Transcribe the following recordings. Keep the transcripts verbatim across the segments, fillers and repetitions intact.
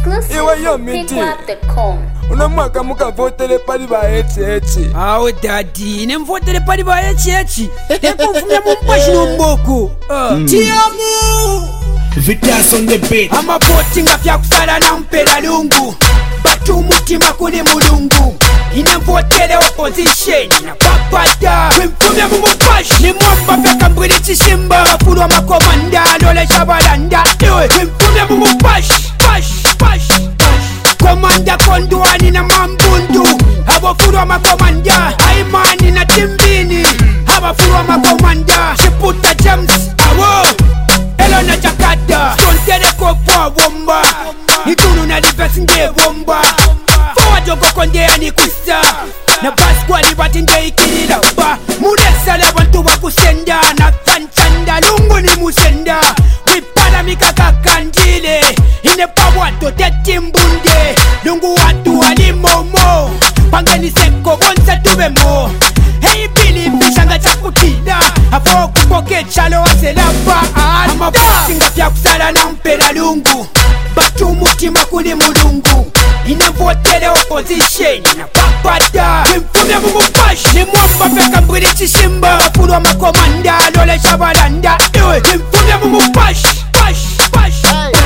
Iwe yo miti unamwaka mukavotele pali ba echi echi. Awe daddy nemvotele pali ba echi echi nekufumya mumpashi nomboko tiamu Vitas on the beat. amavoti nga vyakusala na mpela lungu batu umutima kuli mulungu inemvotele opposition na papata kwimfumya mumumpashi nimwamba vyaka mbwili chisimba bafulwa makomanda lolesha balanda kwimfumya mumumpashi pashi pashi komanda kondwani na mambundu abafulwa makomanda aimani na timbini abafulwa makomanda shiputa James awo elo na Jakarta sontere kopwa bomba nitunu na livesi nge bomba fowa jogo konde ani kusa na baskwali bati nge ikilila ba muresale abantu bakusenda na fanchanda lungu ni musenda wipala mikaka kandile inepa watu tetimbunde lungu watu walimomo pangeni seko bonsa tubemo hey bili bishanga chakutida afo kupoke chalo aselapa amabusinga vyakusala na mpela lungu batu mutima kuli mulungu inevotele opposition na papata kwimfumya mumumpashi nimwamba vyaka mbwili chisimba bafulwa makomanda lolesha balanda kwimfumya mumumpashi pashi pashi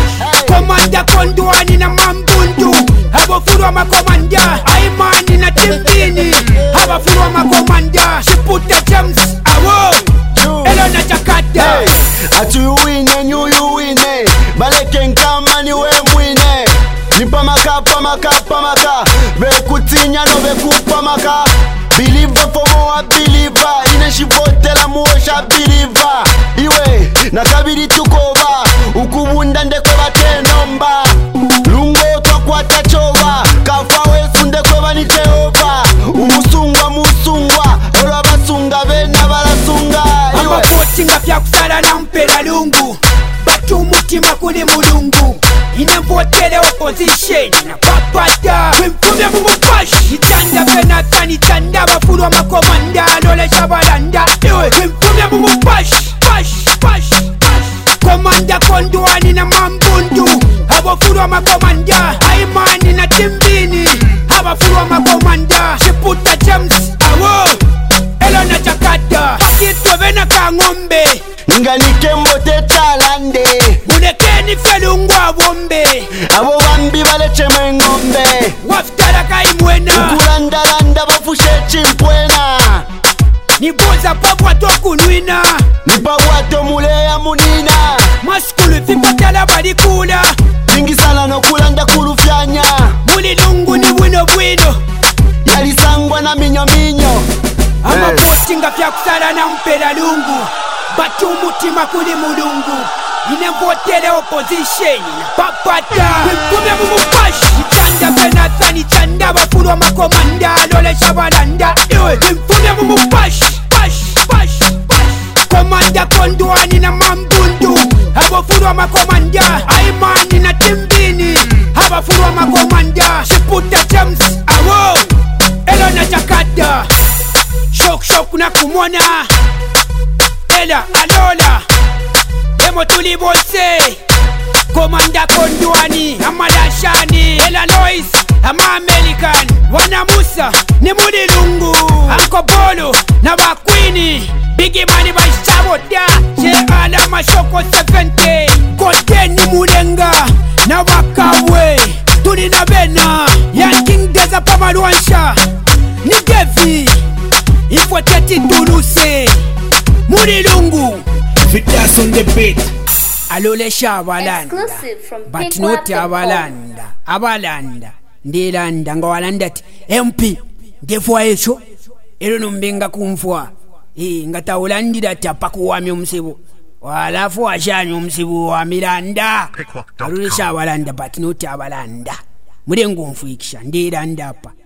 komanda kondwani na mambundu abafulwa makomanda aimani na timbini abafulwa makomanda shiputa James awo elo na Jakarta ati uwine nyuyuwine baleke nkama niwe mwine nipa maka pamaka pamaka bekutinya no bekupa maka believer for more believer ineshivotela muosha believer iwe nakabiri tukoba ukubunda ndeko batenomba lungo twakwata choba kafa wesunde kweba ni Jehova umusungwa musungwa olwabasunga bena balasunga iwe amapotinga vyakusala na mpela lungu batu umutima kuli mulungu inemvotele opposition na papata kwimfumya mumumpashi itanda penata nitanda bafulwa makomanda lolesha balanda kwimfumya mumumpashi pashi pashi komanda kondwani na mambundu abafulwa makomanda aimani na timbini abafulwa makomanda shiputa James awo elo na Jakarta pakitwevena ka ng'ombe nganike mbote talande mulekeni felungwa bombe abo bambi balecheme ngombe wafutala kaimwena ukulandalanda bafushe chimpwena niboza pabwato kunwina nipabwato muleya munina maskulu vipatala balikula zingisala nokulanda kulufyanya mulilungu ni bwino bwino yalisangwa na minyo minyo amapotinga vyakusala na mpela lungu batu umutima kuli mulungu inemvotele opposition na papata kwimfumya mumumpashi itanda penata nitanda bafulwa makomanda lolesha balanda kwimfumya mumumpashi pashi pashi komanda kondwani na mambundu abafulwa makomanda aimani na timbini abafulwa makomanda shiputa James awo elo na Jakarta shok shok na kumona ela alola emo tulibose komanda kondwani amalashani ela Lois ama American wana Musa ni mulilungu anko bolo na bakwini bigi mani baishaboda je ala mashoko seventy kote ni mulenga na bakawe tuli na bena ya king deza pamalwansha ni devi ifo teti tuluse mulilungu Vitas on the beat. alolesha abalanda but not abalanda abalanda ndilanda nga walanda ti M P ngefwa esho ero numbinga kumfwa eh ngatawulandira ti apakuwami omusibu walafu washanya omusibu wa miranda alolesha abalanda but not abalanda mulengo mfuikisha ndilanda apa